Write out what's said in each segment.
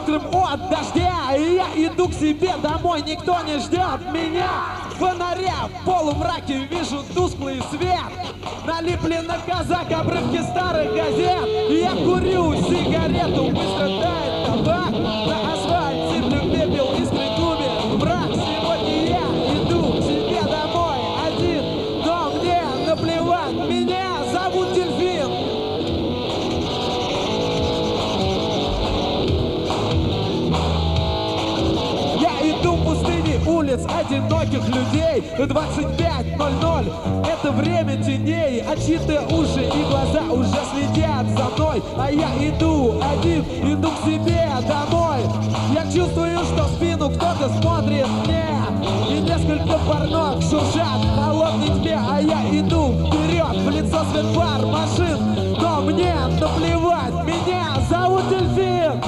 мокрым от дождя. И я иду к себе домой, никто не ждет меня. Фонаря в полумраке вижу тусклый свет. Налипли на казак обрывки старых газет. Я курю сигарету, быстро тает табак. На асфальт сыплю пепел, искры губит мрак. Сегодня я иду к себе домой один, но мне наплевать, меня зовут Дельфин. Я иду в пустыне улиц одиноких людей. 25:00, это время теней. А чьи-то уши и глаза уже следят за мной. А я иду один, иду к себе домой. Я чувствую, что в спину кто-то смотрит мне. И несколько пар ног шуршат в холодной тьме. А я иду вперед, в лицо свет фар машин. Но мне наплевать, меня зовут Дельфин.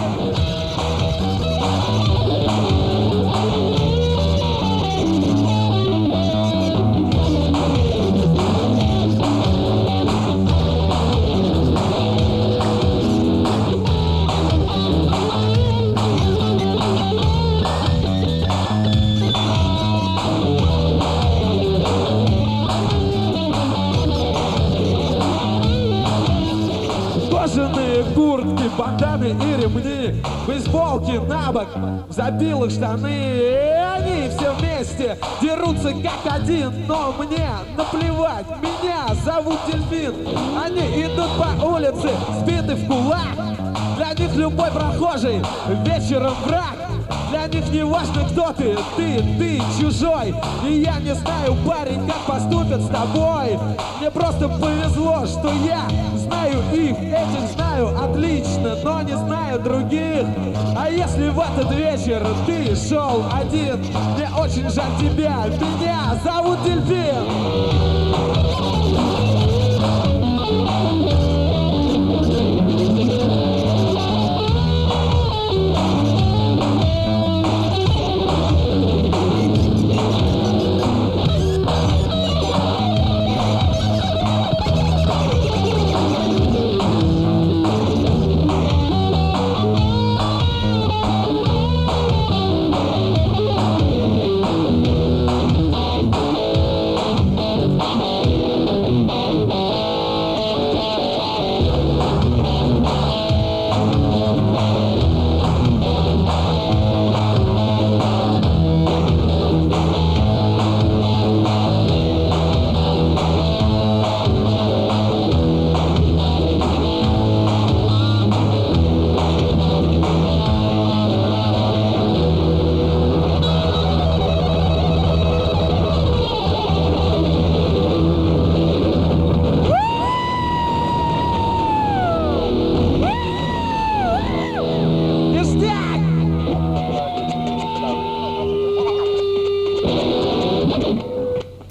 Кожаные куртки, банданы и ремни, бейсболки на бок, в забилых штаны. И они все вместе дерутся как один. Но мне наплевать, меня зовут Дельфин. Они идут по улице, сбиты в кулак. Для них любой прохожий вечером враг. Для них не важно, кто ты чужой. И я не знаю, парень, как поступят с тобой. Мне просто повезло, что я знаю их. Этих знаю отлично, но не знаю других. А если в этот вечер ты шел один, мне очень жаль тебя. Меня зовут Дельфин.